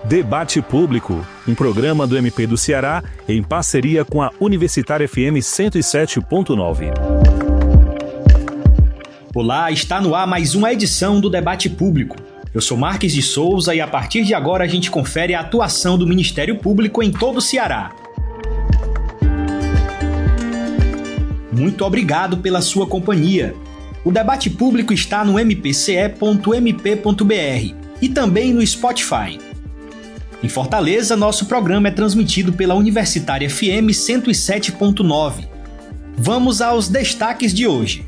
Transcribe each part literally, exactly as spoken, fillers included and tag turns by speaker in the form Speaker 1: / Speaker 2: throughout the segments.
Speaker 1: Debate Público, um programa do M P do Ceará em parceria com a Universitária F M cento e sete ponto nove.
Speaker 2: Olá, está no ar mais uma edição do Debate Público. Eu sou Marques de Souza e a partir de agora a gente confere a atuação do Ministério Público em todo o Ceará. Muito obrigado pela sua companhia. O Debate Público está no m p c e ponto m p ponto b r e também no Spotify. Em Fortaleza, nosso programa é transmitido pela Universitária F M cento e sete ponto nove. Vamos aos destaques de hoje.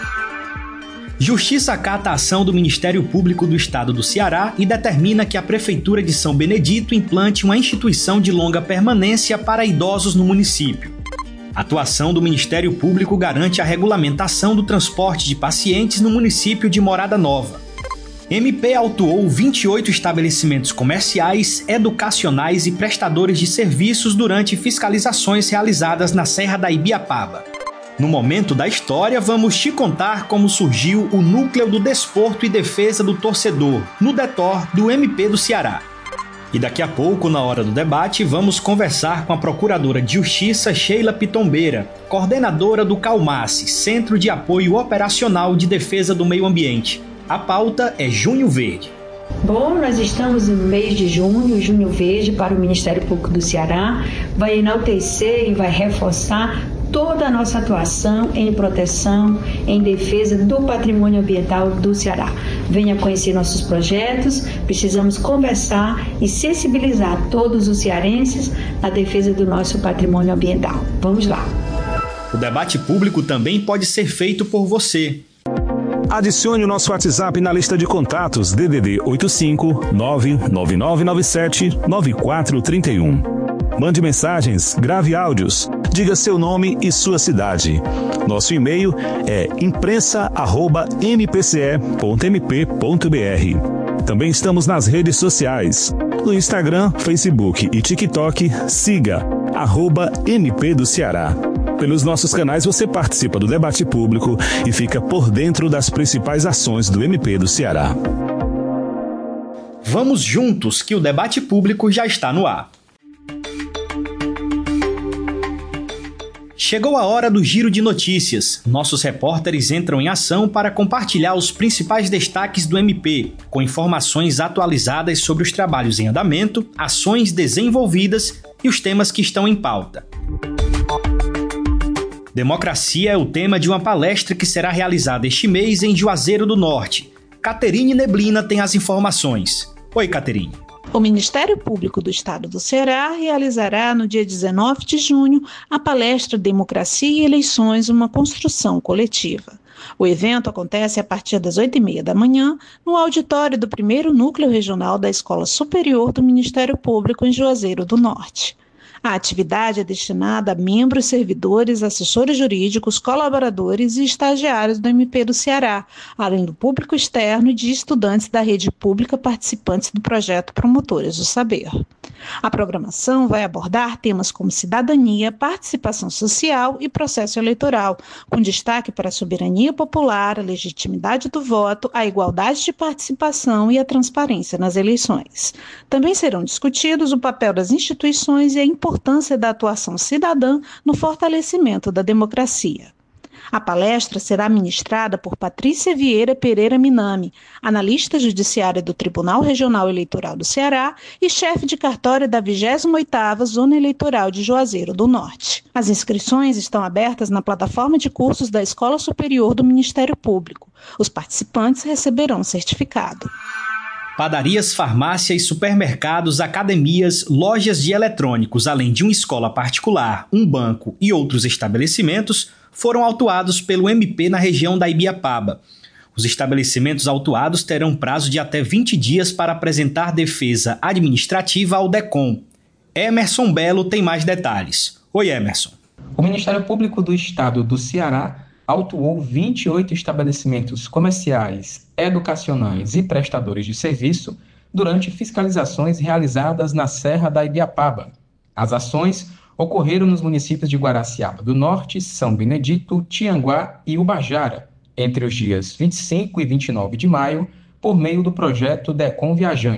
Speaker 2: Justiça acata a ação do Ministério Público do Estado do Ceará e determina que a Prefeitura de São Benedito implante uma instituição de longa permanência para idosos no município. A atuação do Ministério Público garante a regulamentação do transporte de pacientes no município de Morada Nova. M P autuou vinte e oito estabelecimentos comerciais, educacionais e prestadores de serviços durante fiscalizações realizadas na Serra da Ibiapaba. No momento da história, vamos te contar como surgiu o Núcleo do Desporto e Defesa do Torcedor, no DETOR, do M P do Ceará. E daqui a pouco, na hora do debate, vamos conversar com a Procuradora de Justiça Sheila Pitombeira, coordenadora do CAUMASSE, Centro de Apoio Operacional de Defesa do Meio Ambiente. A pauta é Junho Verde.
Speaker 3: Bom, nós estamos no mês de junho, Junho Verde para o Ministério Público do Ceará. Vai enaltecer e vai reforçar toda a nossa atuação em proteção, em defesa do patrimônio ambiental do Ceará. Venha conhecer nossos projetos, precisamos conversar e sensibilizar todos os cearenses na defesa do nosso patrimônio ambiental. Vamos lá.
Speaker 2: O debate público também pode ser feito por você.
Speaker 1: Adicione o nosso WhatsApp na lista de contatos D D D oito cinco nove nove nove nove sete nove quatro três um. Mande mensagens, grave áudios, diga seu nome e sua cidade. Nosso e-mail é imprensa arroba m p c e ponto m p ponto b r. Também estamos nas redes sociais. No Instagram, Facebook e TikTok, siga arroba M P do Ceará. Pelos nossos canais você participa do debate público e fica por dentro das principais ações do M P do Ceará.
Speaker 2: Vamos juntos que o debate público já está no ar. Chegou a hora do Giro de Notícias. Nossos repórteres entram em ação para compartilhar os principais destaques do M P, com informações atualizadas sobre os trabalhos em andamento, ações desenvolvidas e os temas que estão em pauta. Democracia é o tema de uma palestra que será realizada este mês em Juazeiro do Norte. Caterine Neblina tem as informações. Oi, Caterine.
Speaker 4: O Ministério Público do Estado do Ceará realizará no dia dezenove de junho a palestra Democracia e Eleições, uma construção coletiva. O evento acontece a partir das oito e meia da manhã no auditório do primeiro Núcleo Regional da Escola Superior do Ministério Público em Juazeiro do Norte. A atividade é destinada a membros, servidores, assessores jurídicos, colaboradores e estagiários do M P do Ceará, além do público externo e de estudantes da rede pública participantes do projeto Promotores do Saber. A programação vai abordar temas como cidadania, participação social e processo eleitoral, com destaque para a soberania popular, a legitimidade do voto, a igualdade de participação e a transparência nas eleições. Também serão discutidos o papel das instituições e a importância da atuação cidadã no fortalecimento da democracia. A palestra será ministrada por Patrícia Vieira Pereira Minami, analista judiciária do Tribunal Regional Eleitoral do Ceará e chefe de cartório da vigésima oitava Zona Eleitoral de Juazeiro do Norte. As inscrições estão abertas na plataforma de cursos da Escola Superior do Ministério Público. Os participantes receberão certificado.
Speaker 2: Padarias, farmácias, supermercados, academias, lojas de eletrônicos, além de uma escola particular, um banco e outros estabelecimentos, foram autuados pelo M P na região da Ibiapaba. Os estabelecimentos autuados terão prazo de até vinte dias para apresentar defesa administrativa ao DECOM. Emerson Belo tem mais detalhes. Oi, Emerson.
Speaker 5: O Ministério Público do Estado do Ceará autuou vinte e oito estabelecimentos comerciais, educacionais e prestadores de serviço durante fiscalizações realizadas na Serra da Ibiapaba. As ações ocorreram nos municípios de Guaraciaba do Norte, São Benedito, Tianguá e Ubajara, entre os dias vinte e cinco e vinte e nove de maio, por meio do projeto DECOM Viajante,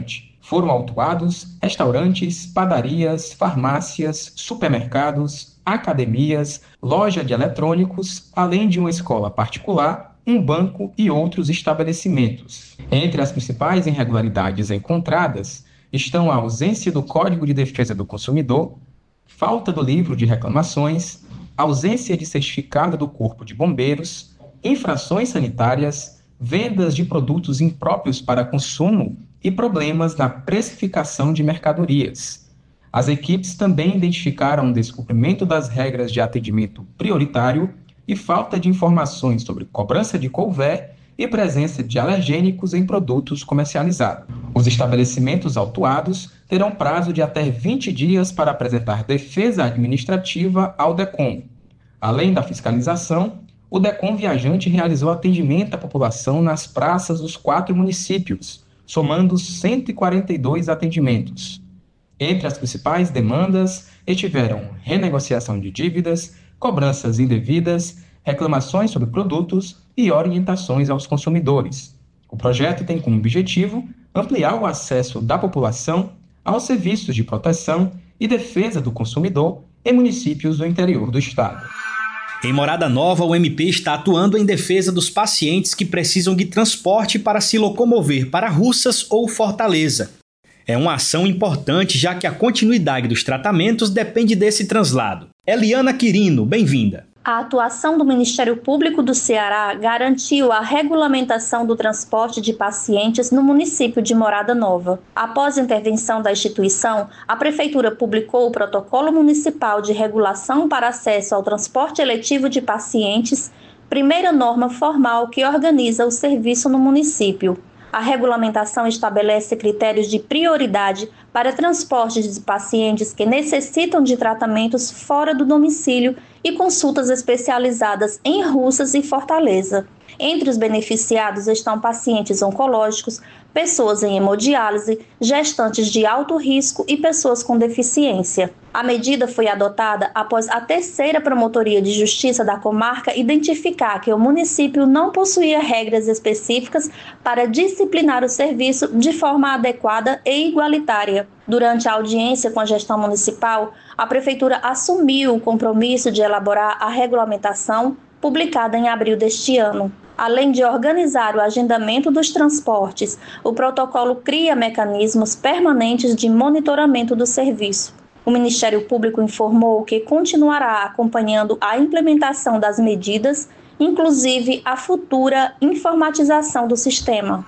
Speaker 5: Foram autuados restaurantes, padarias, farmácias, supermercados, academias, loja de eletrônicos, além de uma escola particular, um banco e outros estabelecimentos. Entre as principais irregularidades encontradas estão a ausência do Código de Defesa do Consumidor, falta do livro de reclamações, ausência de certificado do Corpo de Bombeiros, infrações sanitárias, vendas de produtos impróprios para consumo e problemas na precificação de mercadorias. As equipes também identificaram o descumprimento das regras de atendimento prioritário e falta de informações sobre cobrança de couvé e presença de alergênicos em produtos comercializados. Os estabelecimentos autuados terão prazo de até vinte dias para apresentar defesa administrativa ao DECOM. Além da fiscalização, o DECOM Viajante realizou atendimento à população nas praças dos quatro municípios, somando cento e quarenta e dois atendimentos. Entre as principais demandas estiveram renegociação de dívidas, cobranças indevidas, reclamações sobre produtos e orientações aos consumidores. O projeto tem como objetivo ampliar o acesso da população aos serviços de proteção e defesa do consumidor em municípios do interior do estado.
Speaker 2: Em Morada Nova, o M P está atuando em defesa dos pacientes que precisam de transporte para se locomover para Russas ou Fortaleza. É uma ação importante, já que a continuidade dos tratamentos depende desse translado. Eliana Quirino, bem-vinda.
Speaker 6: A atuação do Ministério Público do Ceará garantiu a regulamentação do transporte de pacientes no município de Morada Nova. Após a intervenção da instituição, a Prefeitura publicou o Protocolo Municipal de Regulação para Acesso ao Transporte Eletivo de Pacientes, primeira norma formal que organiza o serviço no município. A regulamentação estabelece critérios de prioridade para transporte de pacientes que necessitam de tratamentos fora do domicílio e consultas especializadas em Russas e Fortaleza. Entre os beneficiados estão pacientes oncológicos, pessoas em hemodiálise, gestantes de alto risco e pessoas com deficiência. A medida foi adotada após a terceira Promotoria de Justiça da comarca identificar que o município não possuía regras específicas para disciplinar o serviço de forma adequada e igualitária. Durante a audiência com a gestão municipal, a Prefeitura assumiu o compromisso de elaborar a regulamentação publicada em abril deste ano. Além de organizar o agendamento dos transportes, o protocolo cria mecanismos permanentes de monitoramento do serviço. O Ministério Público informou que continuará acompanhando a implementação das medidas, inclusive a futura informatização do sistema.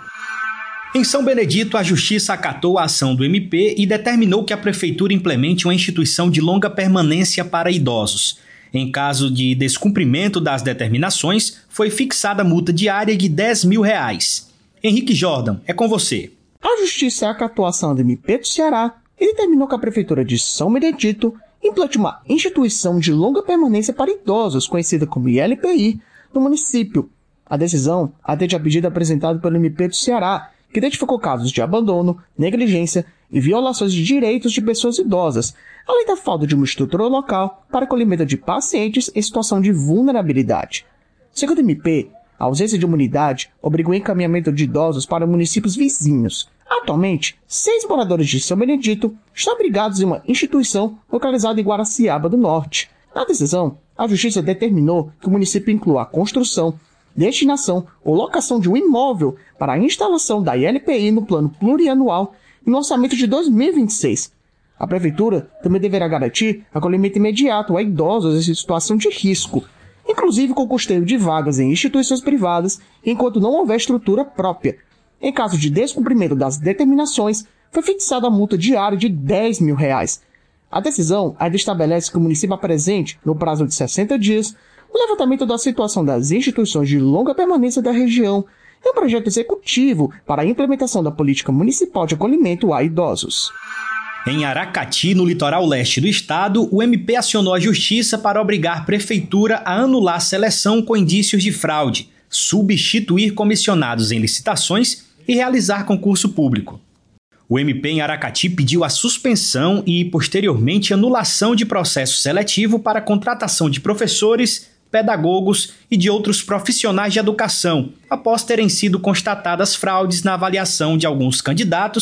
Speaker 2: Em São Benedito, a Justiça acatou a ação do M P e determinou que a Prefeitura implemente uma instituição de longa permanência para idosos. Em caso de descumprimento das determinações, foi fixada multa diária de dez mil reais. Henrique Jordan, é com você.
Speaker 7: A Justiça acatou a ação do M P do Ceará e determinou que a Prefeitura de São Benedito implante uma instituição de longa permanência para idosos, conhecida como I L P I, no município. A decisão atende a pedido apresentado pelo M P do Ceará, que identificou casos de abandono, negligência e violações de direitos de pessoas idosas, além da falta de uma estrutura local para acolhimento de pacientes em situação de vulnerabilidade. Segundo o M P, a ausência de uma unidade obrigou o encaminhamento de idosos para municípios vizinhos. Atualmente, seis moradores de São Benedito estão abrigados em uma instituição localizada em Guaraciaba do Norte. Na decisão, a Justiça determinou que o município inclua a construção, destinação ou locação de um imóvel para a instalação da I L P I no plano plurianual e no orçamento de dois mil e vinte e seis. A Prefeitura também deverá garantir acolhimento imediato a idosos em situação de risco, inclusive com custeio de vagas em instituições privadas, enquanto não houver estrutura própria. Em caso de descumprimento das determinações, foi fixada a multa diária de dez mil reais. A decisão ainda estabelece que o município apresente, no prazo de sessenta dias, o levantamento da situação das instituições de longa permanência da região e um projeto executivo para a implementação da política municipal de acolhimento a idosos.
Speaker 2: Em Aracati, no litoral leste do estado, o M P acionou a Justiça para obrigar a Prefeitura a anular a seleção com indícios de fraude, substituir comissionados em licitações e realizar concurso público. O M P em Aracati pediu a suspensão e, posteriormente, anulação de processo seletivo para a contratação de professores, pedagogos e de outros profissionais de educação, após terem sido constatadas fraudes na avaliação de alguns candidatos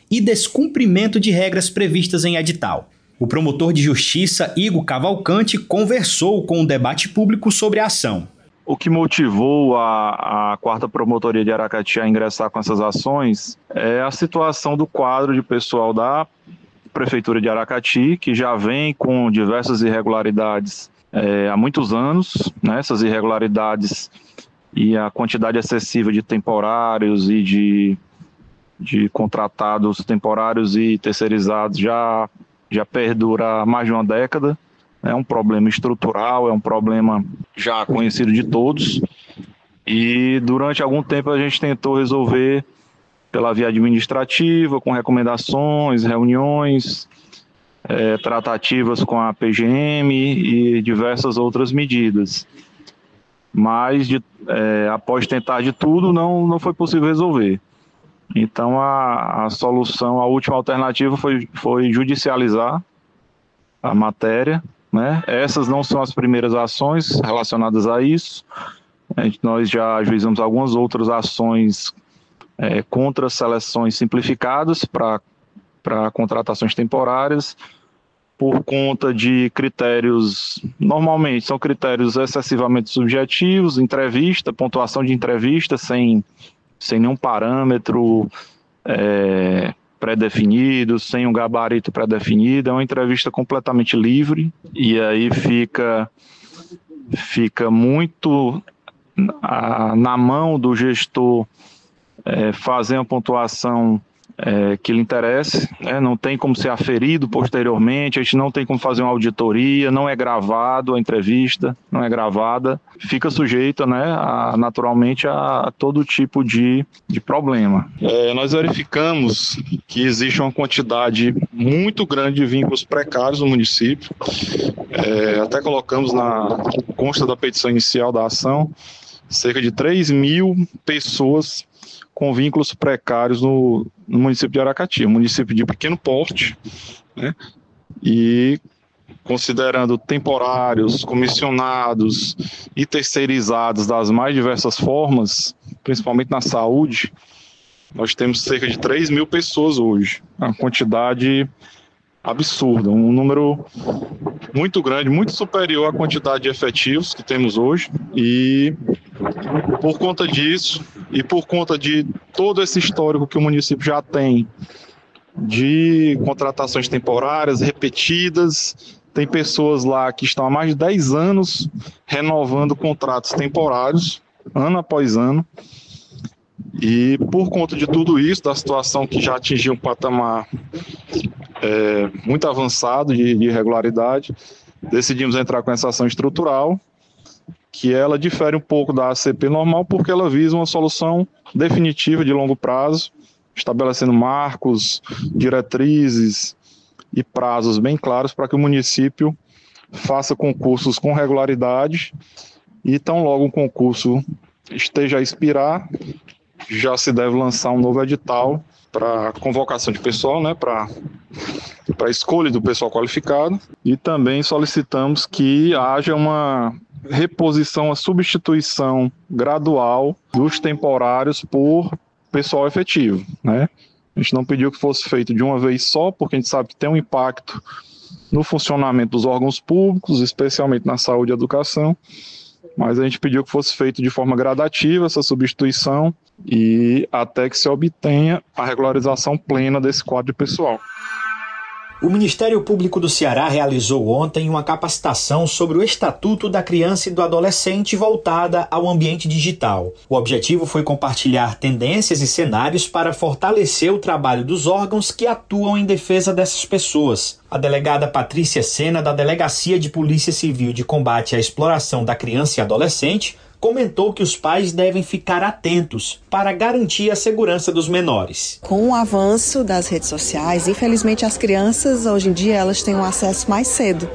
Speaker 2: e descumprimento de regras previstas em edital. O promotor de justiça, Igor Cavalcante, conversou com o debate público sobre a ação.
Speaker 8: O que motivou a, a quarta Promotoria de Aracati a ingressar com essas ações é a situação do quadro de pessoal da Prefeitura de Aracati, que já vem com diversas irregularidades é, há muitos anos, né? Essas irregularidades e a quantidade excessiva de temporários e de, de contratados temporários e terceirizados já já perdura há mais de uma década. É um problema estrutural, é um problema já conhecido de todos. E durante algum tempo a gente tentou resolver pela via administrativa, com recomendações, reuniões, é, tratativas com a P G M e diversas outras medidas. Mas de, é, após tentar de tudo, não, não foi possível resolver. Então, a, a solução, a última alternativa foi, foi judicializar a matéria, né? Essas não são as primeiras ações relacionadas a isso. A gente, nós já ajuizamos algumas outras ações é, contra seleções simplificadas para para contratações temporárias, por conta de critérios, normalmente são critérios excessivamente subjetivos, entrevista, pontuação de entrevista sem... sem nenhum parâmetro é, pré-definido, sem um gabarito pré-definido, é uma entrevista completamente livre, e aí fica, fica muito na, na mão do gestor é, fazer uma pontuação é, que lhe interesse, né? Não tem como ser aferido posteriormente, a gente não tem como fazer uma auditoria, não é gravado a entrevista, não é gravada, fica sujeita, né, a, naturalmente a, a todo tipo de, de problema. É, nós verificamos que existe uma quantidade muito grande de vínculos precários no município, é, até colocamos na consta da petição inicial da ação, cerca de três mil pessoas com vínculos precários no, no município de Aracati, um município de pequeno porte, né? E considerando temporários, comissionados e terceirizados das mais diversas formas, principalmente na saúde, nós temos cerca de três mil pessoas hoje, uma quantidade absurda, um número muito grande, muito superior à quantidade de efetivos que temos hoje, e por conta disso e por conta de todo esse histórico que o município já tem de contratações temporárias repetidas, tem pessoas lá que estão há mais de dez anos renovando contratos temporários, ano após ano, e por conta de tudo isso, da situação que já atingiu um patamar é, muito avançado de, de irregularidade, decidimos entrar com essa ação estrutural, que ela difere um pouco da A C P normal, porque ela visa uma solução definitiva de longo prazo, estabelecendo marcos, diretrizes e prazos bem claros para que o município faça concursos com regularidade, e tão logo o concurso esteja a expirar, já se deve lançar um novo edital para convocação de pessoal, né, para para escolha do pessoal qualificado, e também solicitamos que haja uma reposição, a substituição gradual dos temporários por pessoal efetivo, né? A gente não pediu que fosse feito de uma vez só, porque a gente sabe que tem um impacto no funcionamento dos órgãos públicos, especialmente na saúde e educação, mas a gente pediu que fosse feito de forma gradativa essa substituição e até que se obtenha a regularização plena desse quadro de pessoal.
Speaker 2: O Ministério Público do Ceará realizou ontem uma capacitação sobre o Estatuto da Criança e do Adolescente voltada ao ambiente digital. O objetivo foi compartilhar tendências e cenários para fortalecer o trabalho dos órgãos que atuam em defesa dessas pessoas. A delegada Patrícia Sena, da Delegacia de Polícia Civil de Combate à Exploração da Criança e Adolescente, comentou que os pais devem ficar atentos para garantir a segurança dos menores.
Speaker 9: Com o avanço das redes sociais, infelizmente as crianças hoje em dia elas têm um acesso mais cedo.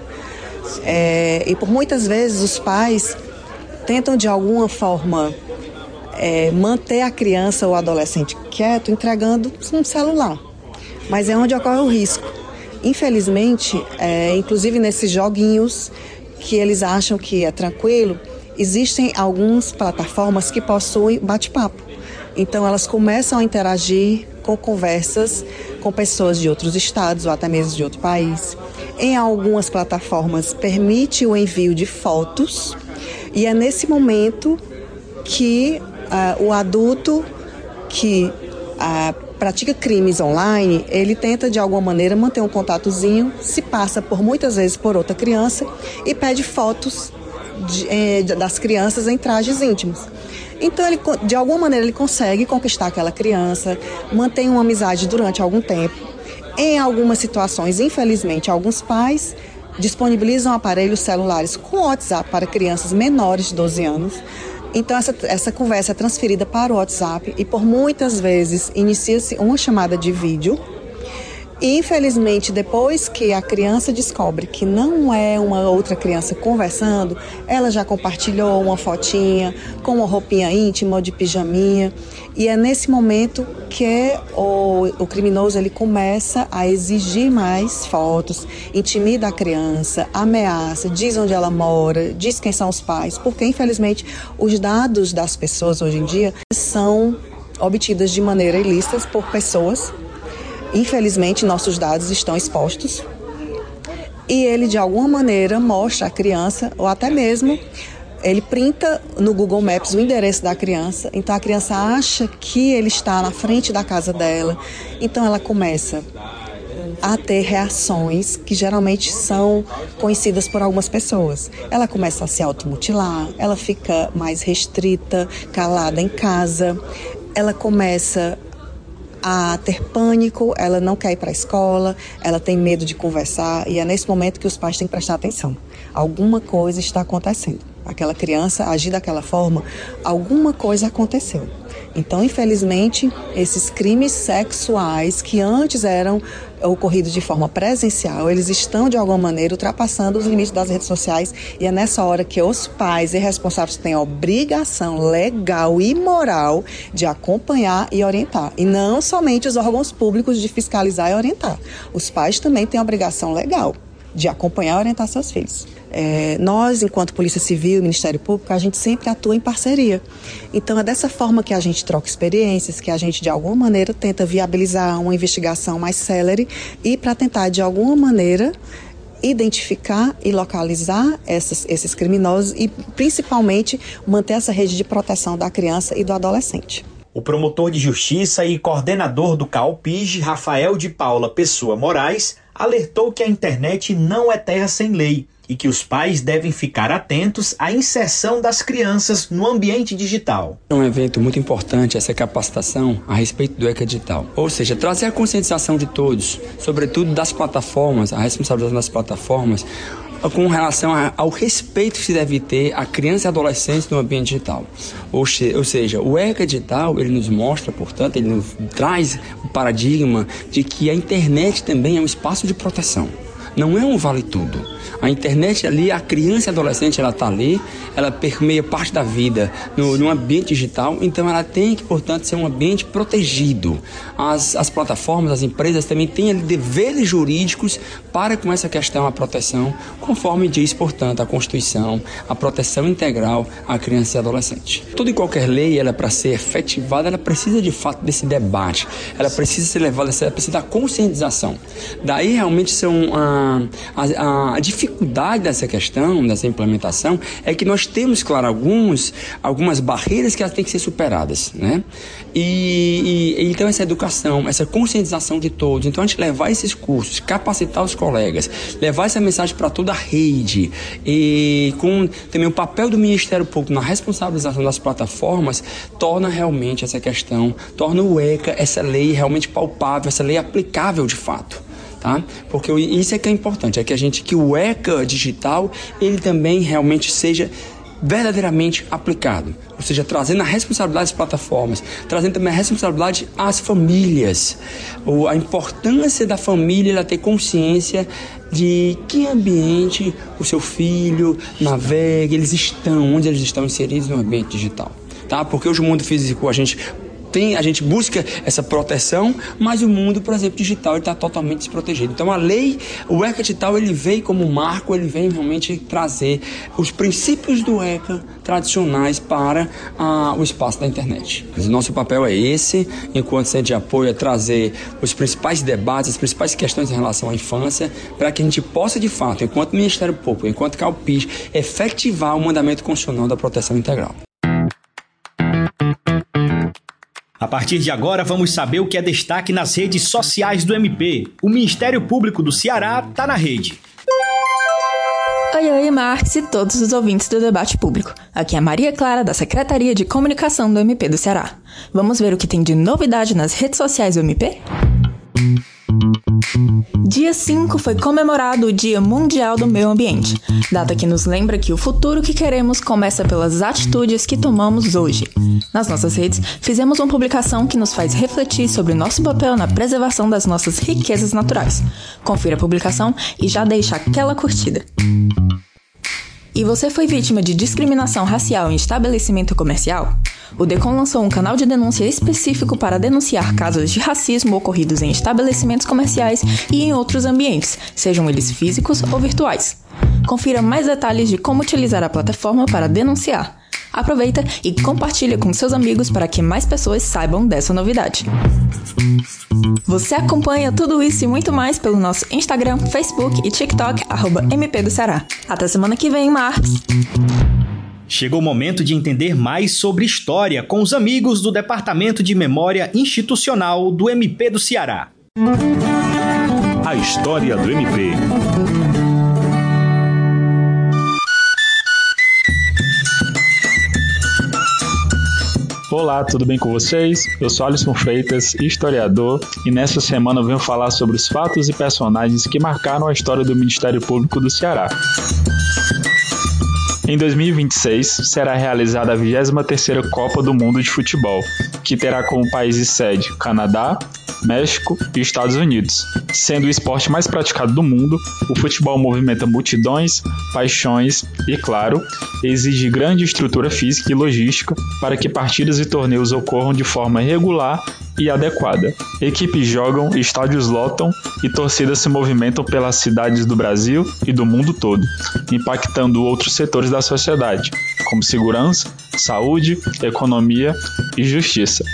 Speaker 9: É, e por muitas vezes os pais tentam de alguma forma é, manter a criança ou adolescente quieto entregando um celular. Mas é onde ocorre o risco. Infelizmente, é, inclusive nesses joguinhos que eles acham que é tranquilo, existem algumas plataformas que possuem bate-papo. Então, elas começam a interagir com conversas com pessoas de outros estados ou até mesmo de outro país. Em algumas plataformas permite o envio de fotos e é nesse momento que uh, o adulto que uh, pratica crimes online, ele tenta de alguma maneira manter um contatozinho, se passa por muitas vezes por outra criança e pede fotos de, eh, das crianças em trajes íntimos. Então, ele, de alguma maneira, ele consegue conquistar aquela criança, mantém uma amizade durante algum tempo. Em algumas situações, infelizmente, alguns pais disponibilizam aparelhos celulares com WhatsApp para crianças menores de doze anos. Então, essa, essa conversa é transferida para o WhatsApp e, por muitas vezes, inicia-se uma chamada de vídeo. E, infelizmente, depois que a criança descobre que não é uma outra criança conversando, ela já compartilhou uma fotinha com uma roupinha íntima ou de pijaminha. E é nesse momento que o, o criminoso ele começa a exigir mais fotos, intimida a criança, ameaça, diz onde ela mora, diz quem são os pais, porque, infelizmente, os dados das pessoas hoje em dia são obtidos de maneira ilícita por pessoas. Infelizmente, nossos dados estão expostos e ele, de alguma maneira, mostra a criança ou até mesmo ele printa no Google Maps o endereço da criança. Então, a criança acha que ele está na frente da casa dela. Então, ela começa a ter reações que geralmente são conhecidas por algumas pessoas. Ela começa a se automutilar, ela fica mais restrita, calada em casa, ela começa a ter pânico, ela não quer ir para a escola, ela tem medo de conversar e é nesse momento que os pais têm que prestar atenção. Alguma coisa está acontecendo. Aquela criança agir daquela forma, alguma coisa aconteceu. Então, infelizmente, esses crimes sexuais que antes eram ocorridos de forma presencial, eles estão, de alguma maneira, ultrapassando os limites das redes sociais e é nessa hora que os pais e responsáveis têm a obrigação legal e moral de acompanhar e orientar. E não somente os órgãos públicos de fiscalizar e orientar. Os pais também têm a obrigação legal de acompanhar e orientar seus filhos. É, nós, enquanto Polícia Civil e Ministério Público, a gente sempre atua em parceria. Então, é dessa forma que a gente troca experiências, que a gente, de alguma maneira, tenta viabilizar uma investigação mais célere e para tentar, de alguma maneira, identificar e localizar essas, esses criminosos e, principalmente, manter essa rede de proteção da criança e do adolescente.
Speaker 2: O promotor de justiça e coordenador do CAOPIG, Rafael de Paula Pessoa Moraes, alertou que a internet não é terra sem lei e que os pais devem ficar atentos à inserção das crianças no ambiente digital.
Speaker 10: É um evento muito importante essa capacitação a respeito do ECA digital, ou seja, trazer a conscientização de todos, sobretudo das plataformas, a responsabilização das plataformas, com relação ao respeito que se deve ter a criança e adolescente no ambiente digital. Ou, ou seja, o ECA digital, ele nos mostra, portanto, ele nos traz o paradigma de que a internet também é um espaço de proteção. Não é um vale-tudo. A internet ali, a criança e a adolescente, ela está ali, ela permeia parte da vida no, no ambiente digital, então ela tem que, portanto, ser um ambiente protegido. As, as plataformas, as empresas também têm ali deveres jurídicos para com essa questão, a proteção, conforme diz, portanto, a Constituição, a proteção integral à criança e adolescente. Toda e qualquer lei, ela para ser efetivada, ela precisa de fato desse debate, ela precisa ser levada, ela precisa da conscientização. Daí realmente são a, a, a dificuldade dessa questão, dessa implementação, é que nós temos, claro, alguns, algumas barreiras que elas têm que ser superadas, né? E, e então essa educação, essa conscientização de todos, então a gente levar esses cursos, capacitar os colegas, levar essa mensagem para toda a rede e com também o papel do Ministério Público na responsabilização das plataformas, torna realmente essa questão, torna o ECA, essa lei realmente palpável, essa lei aplicável de fato. Tá? Porque isso é que é importante, é que a gente, que o ECA digital, ele também realmente seja verdadeiramente aplicado, ou seja, trazendo a responsabilidade das plataformas, trazendo também a responsabilidade às famílias, ou a importância da família ela ter consciência de que ambiente o seu filho navega, eles estão, onde eles estão inseridos no ambiente digital, tá? Porque hoje o mundo físico a gente tem, a gente busca essa proteção, mas o mundo, por exemplo, digital, está totalmente desprotegido. Então a lei, o ECA digital, ele veio como marco, ele vem realmente trazer os princípios do ECA tradicionais para ah, o espaço da internet. O nosso papel é esse, enquanto centro de apoio, é trazer os principais debates, as principais questões em relação à infância, para que a gente possa, de fato, enquanto Ministério Público, enquanto CalPIS, efetivar o mandamento constitucional da proteção integral.
Speaker 2: A partir de agora, vamos saber o que é destaque nas redes sociais do M P. O Ministério Público do Ceará está na rede.
Speaker 11: Oi, oi, Marques e todos os ouvintes do Debate Público. Aqui é a Maria Clara, da Secretaria de Comunicação do M P do Ceará. Vamos ver o que tem de novidade nas redes sociais do M P? Dia cinco foi comemorado o Dia Mundial do Meio Ambiente, data que nos lembra que o futuro que queremos começa pelas atitudes que tomamos hoje. Nas nossas redes, fizemos uma publicação que nos faz refletir sobre nosso papel na preservação das nossas riquezas naturais. Confira a publicação e já deixa aquela curtida. E você foi vítima de discriminação racial em estabelecimento comercial? O DECOM lançou um canal de denúncia específico para denunciar casos de racismo ocorridos em estabelecimentos comerciais e em outros ambientes, sejam eles físicos ou virtuais. Confira mais detalhes de como utilizar a plataforma para denunciar. Aproveita e compartilha com seus amigos para que mais pessoas saibam dessa novidade. Você acompanha tudo isso e muito mais pelo nosso Instagram, Facebook e TikTok, arroba M P do Ceará. Até semana que vem, Marques!
Speaker 2: Chegou o momento de entender mais sobre história com os amigos do Departamento de Memória Institucional do M P do Ceará.
Speaker 1: A história do M P.
Speaker 12: Olá, tudo bem com vocês? Eu sou Alisson Freitas, historiador, e nesta semana eu venho falar sobre os fatos e personagens que marcaram a história do Ministério Público do Ceará. Em dois mil e vinte e seis, será realizada a vigésima terceira Copa do Mundo de Futebol, que terá como países sede Canadá, México e Estados Unidos. Sendo o esporte mais praticado do mundo, o futebol movimenta multidões, paixões e, claro, exige grande estrutura física e logística para que partidas e torneios ocorram de forma regular e adequada. Equipes jogam, estádios lotam e torcidas se movimentam pelas cidades do Brasil e do mundo todo, impactando outros setores da sociedade, como segurança, saúde, economia e justiça.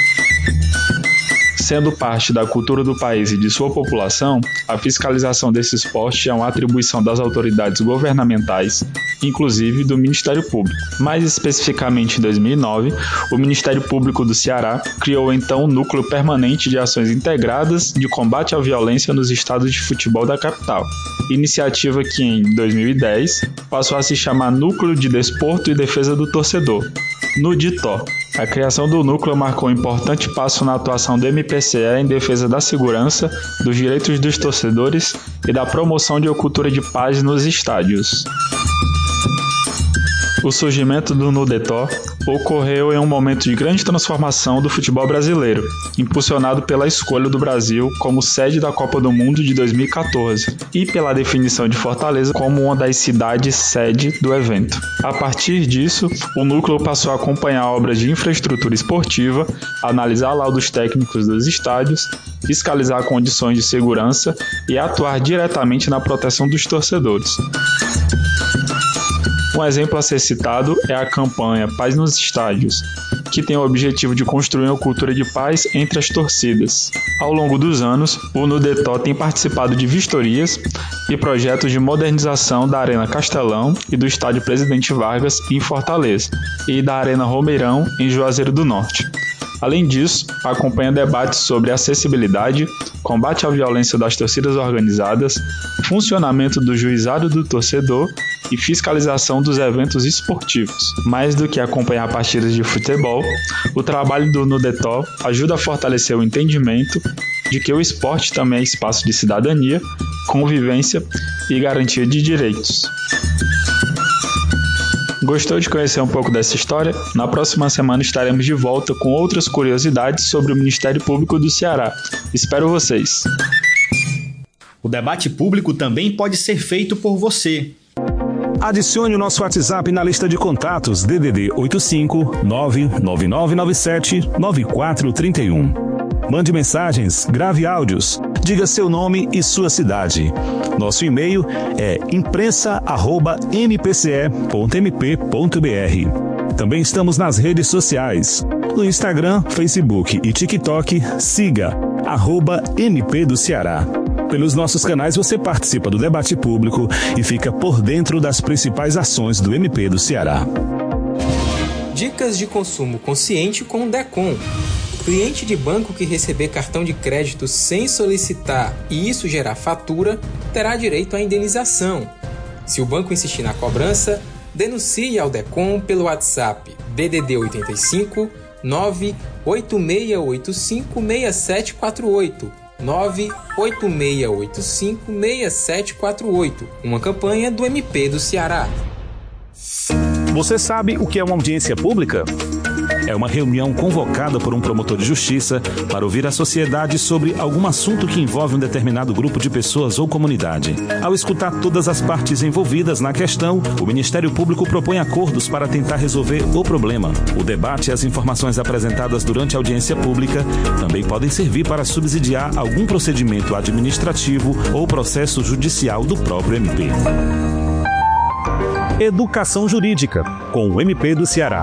Speaker 12: Sendo parte da cultura do país e de sua população, a fiscalização desse esporte é uma atribuição das autoridades governamentais, inclusive do Ministério Público. Mais especificamente em dois mil e nove, o Ministério Público do Ceará criou então o Núcleo Permanente de Ações Integradas de Combate à Violência nos Estados de Futebol da capital, iniciativa que em dois mil e dez passou a se chamar Núcleo de Desporto e Defesa do Torcedor, NUDITO. A criação do núcleo marcou um importante passo na atuação do M P C E em defesa da segurança, dos direitos dos torcedores e da promoção de uma cultura de paz nos estádios. O surgimento do NUDETO ocorreu em um momento de grande transformação do futebol brasileiro, impulsionado pela escolha do Brasil como sede da Copa do Mundo de dois mil e catorze e pela definição de Fortaleza como uma das cidades sede do evento. A partir disso, o núcleo passou a acompanhar obras de infraestrutura esportiva, analisar laudos técnicos dos estádios, fiscalizar condições de segurança e atuar diretamente na proteção dos torcedores. Um exemplo a ser citado é a campanha Paz nos Estádios, que tem o objetivo de construir uma cultura de paz entre as torcidas. Ao longo dos anos, o NUDETO tem participado de vistorias e projetos de modernização da Arena Castelão e do Estádio Presidente Vargas, em Fortaleza, e da Arena Romeirão, em Juazeiro do Norte. Além disso, acompanha debates sobre acessibilidade, combate à violência das torcidas organizadas, funcionamento do juizado do torcedor e fiscalização dos eventos esportivos. Mais do que acompanhar partidas de futebol, o trabalho do NUDETO ajuda a fortalecer o entendimento de que o esporte também é espaço de cidadania, convivência e garantia de direitos. Gostou de conhecer um pouco dessa história? Na próxima semana estaremos de volta com outras curiosidades sobre o Ministério Público do Ceará. Espero vocês!
Speaker 2: O debate público também pode ser feito por você.
Speaker 1: Adicione o nosso WhatsApp na lista de contatos D D D oito cinco nove nove nove nove sete nove quatro três um. Mande mensagens, grave áudios, diga seu nome e sua cidade. Nosso e-mail é imprensa arroba m p c e ponto m p ponto b r. Também estamos nas redes sociais. No Instagram, Facebook e TikTok, siga arroba M P do Ceará. Pelos nossos canais você participa do debate público e fica por dentro das principais ações do M P do Ceará.
Speaker 5: Dicas de consumo consciente com o DECOM. Cliente de banco que receber cartão de crédito sem solicitar e isso gerar fatura, terá direito à indenização. Se o banco insistir na cobrança, denuncie ao DECOM pelo WhatsApp D D D oito cinco nove oito seis oito cinco seis sete quatro oito. nove oito seis oito cinco seis sete quatro oito, uma campanha do M P do Ceará.
Speaker 1: Você sabe o que é uma audiência pública? É uma reunião convocada por um promotor de justiça para ouvir a sociedade sobre algum assunto que envolve um determinado grupo de pessoas ou comunidade. Ao escutar todas as partes envolvidas na questão, o Ministério Público propõe acordos para tentar resolver o problema. O debate e as informações apresentadas durante a audiência pública também podem servir para subsidiar algum procedimento administrativo ou processo judicial do próprio M P. Educação Jurídica, com o M P do Ceará.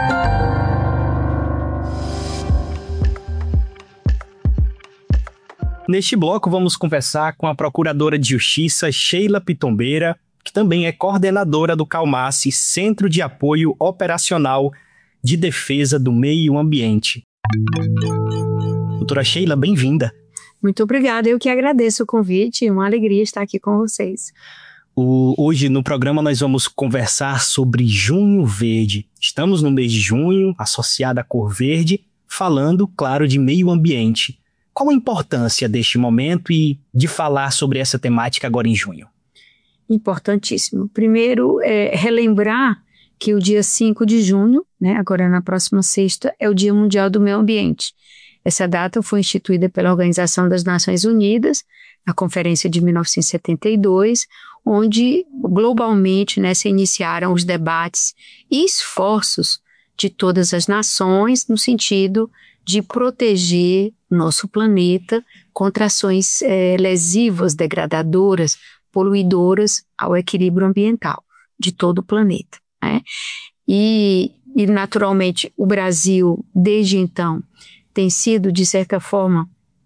Speaker 2: Neste bloco, vamos conversar com a Procuradora de Justiça, Sheila Pitombeira, que também é coordenadora do CALMACE, Centro de Apoio Operacional de Defesa do Meio Ambiente. Doutora Sheila, bem-vinda.
Speaker 13: Muito obrigada, eu que agradeço o convite, é uma alegria estar aqui com vocês.
Speaker 2: O, hoje no programa nós vamos conversar sobre Junho Verde. Estamos no mês de junho, associado à cor verde, falando, claro, de meio ambiente. Qual a importância deste momento e de falar sobre essa temática agora em junho?
Speaker 13: Importantíssimo. Primeiro, é, relembrar que o dia cinco de junho, né, agora na próxima sexta, é o Dia Mundial do Meio Ambiente. Essa data foi instituída pela Organização das Nações Unidas, na Conferência de mil novecentos e setenta e dois, onde globalmente, né, se iniciaram os debates e esforços de todas as nações no sentido de proteger nosso planeta contra ações é, lesivas, degradadoras, poluidoras ao equilíbrio ambiental de todo o planeta, né? E, e, naturalmente, o Brasil, desde então, tem sido, de certa forma,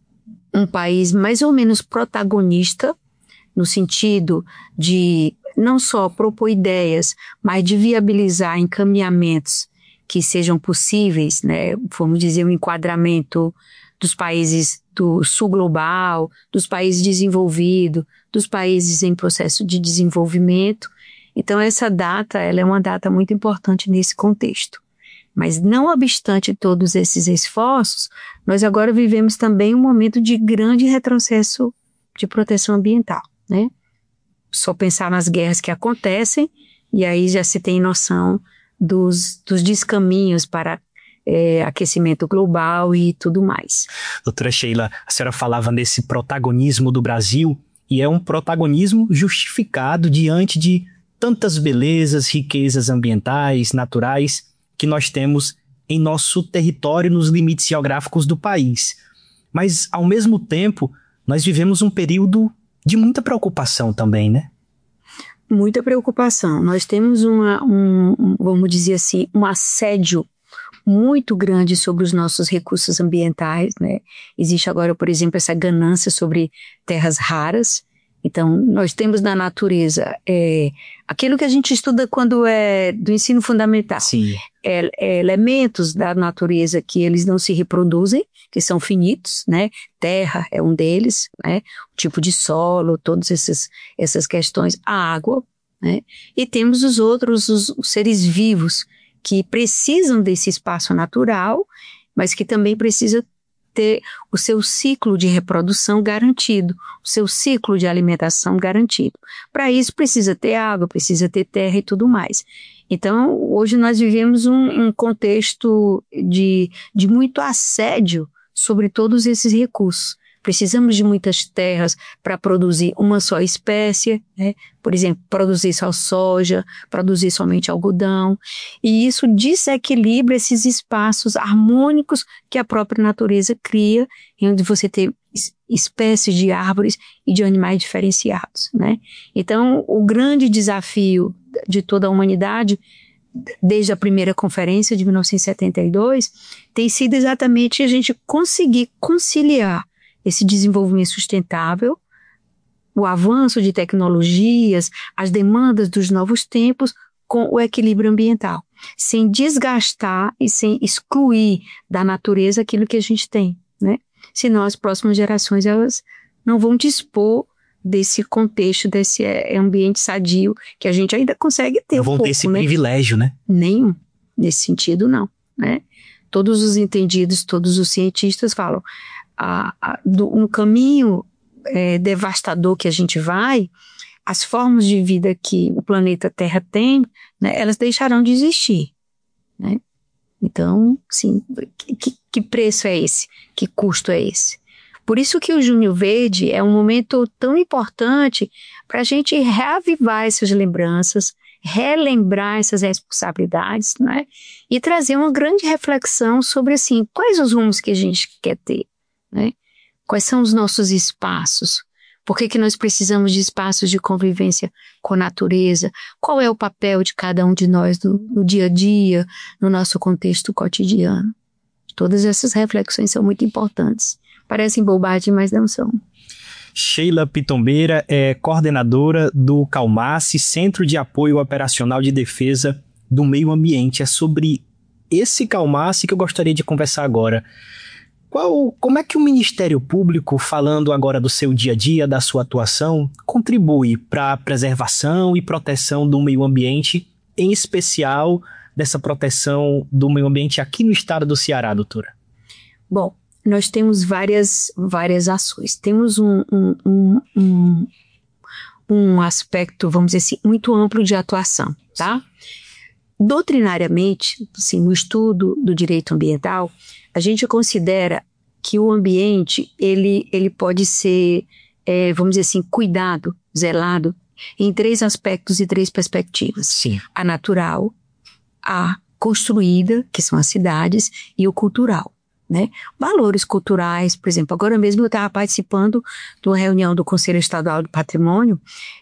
Speaker 13: um país mais ou menos protagonista, no sentido de não só propor ideias, mas de viabilizar encaminhamentos que sejam possíveis, né, vamos dizer, um enquadramento dos países do sul global, dos países desenvolvidos, dos países em processo de desenvolvimento. Então, essa data, ela é uma data muito importante nesse contexto. Mas, não obstante todos esses esforços, nós agora vivemos também um momento de grande retrocesso de proteção ambiental, né? Só pensar nas guerras que acontecem, e aí já se tem noção dos, dos descaminhos para é, aquecimento global e tudo mais.
Speaker 2: Doutora Sheila, a senhora falava nesse protagonismo do Brasil, e é um protagonismo justificado diante de tantas belezas, riquezas ambientais, naturais, que nós temos em nosso território, nos limites geográficos do país. Mas, ao mesmo tempo, nós vivemos um período de muita preocupação também, né?
Speaker 13: Muita preocupação. Nós temos uma, um, vamos dizer assim, um assédio muito grande sobre os nossos recursos ambientais, né? Existe agora, por exemplo, essa ganância sobre terras raras. Então, nós temos na natureza é, aquilo que a gente estuda quando é do ensino fundamental.
Speaker 2: Sim.
Speaker 13: É, é, elementos da natureza que eles não se reproduzem, que são finitos, né? Terra é um deles, né? O tipo de solo, todas essas, essas questões. A água, né? E temos os outros, os, os seres vivos que precisam desse espaço natural, mas que também precisam ter o seu ciclo de reprodução garantido, o seu ciclo de alimentação garantido. Para isso precisa ter água, precisa ter terra e tudo mais. Então, hoje nós vivemos um, um contexto de, de muito assédio sobre todos esses recursos. precisamos de muitas terras para produzir uma só espécie, né? Por exemplo, produzir só soja, produzir somente algodão, e isso desequilibra esses espaços harmônicos que a própria natureza cria, onde você tem espécies de árvores e de animais diferenciados, né? Então, o grande desafio de toda a humanidade, desde a primeira conferência de mil novecentos e setenta e dois, tem sido exatamente a gente conseguir conciliar esse desenvolvimento sustentável, o avanço de tecnologias, as demandas dos novos tempos, com o equilíbrio ambiental, sem desgastar e sem excluir da natureza aquilo que a gente tem, né? Senão as próximas gerações elas não vão dispor desse contexto, desse ambiente sadio que a gente ainda consegue ter. Não um
Speaker 2: vão
Speaker 13: pouco,
Speaker 2: ter esse
Speaker 13: né?
Speaker 2: privilégio, né?
Speaker 13: Nenhum. Nesse sentido, não, né? Todos os entendidos, todos os cientistas falam a, a, do, um caminho é, devastador que a gente vai, as formas de vida que o planeta Terra tem, né, elas deixarão de existir, né? Então, sim, que, que preço é esse? Que custo é esse? Por isso que o Junho Verde é um momento tão importante para a gente reavivar essas lembranças, relembrar essas responsabilidades, né? E trazer uma grande reflexão sobre, assim, quais os rumos que a gente quer ter, né? Quais são os nossos espaços? Por que que nós precisamos de espaços de convivência com a natureza? Qual é o papel de cada um de nós no, no dia a dia, no nosso contexto cotidiano? Todas essas reflexões são muito importantes. Parecem bobagem, mas não são.
Speaker 2: Sheila Pitombeira é coordenadora do CALMACE, Centro de Apoio Operacional de Defesa do Meio Ambiente. É sobre esse CALMACE que eu gostaria de conversar agora. Qual, como é que o Ministério Público, falando agora do seu dia a dia, da sua atuação, contribui para a preservação e proteção do meio ambiente, em especial dessa proteção do meio ambiente aqui no estado do Ceará, doutora?
Speaker 13: Bom, nós temos várias, várias ações. Temos um, um, um, um, um aspecto, vamos dizer assim, muito amplo de atuação, tá? Doutrinariamente, assim, no estudo do direito ambiental, a gente considera que o ambiente, ele, ele pode ser, é, vamos dizer assim, cuidado, zelado, em três aspectos e três perspectivas.
Speaker 2: Sim.
Speaker 13: A natural, a construída, que são as cidades, e o cultural, né? Valores culturais, por exemplo, agora mesmo eu estava participando de uma reunião do Conselho Estadual do Patrimônio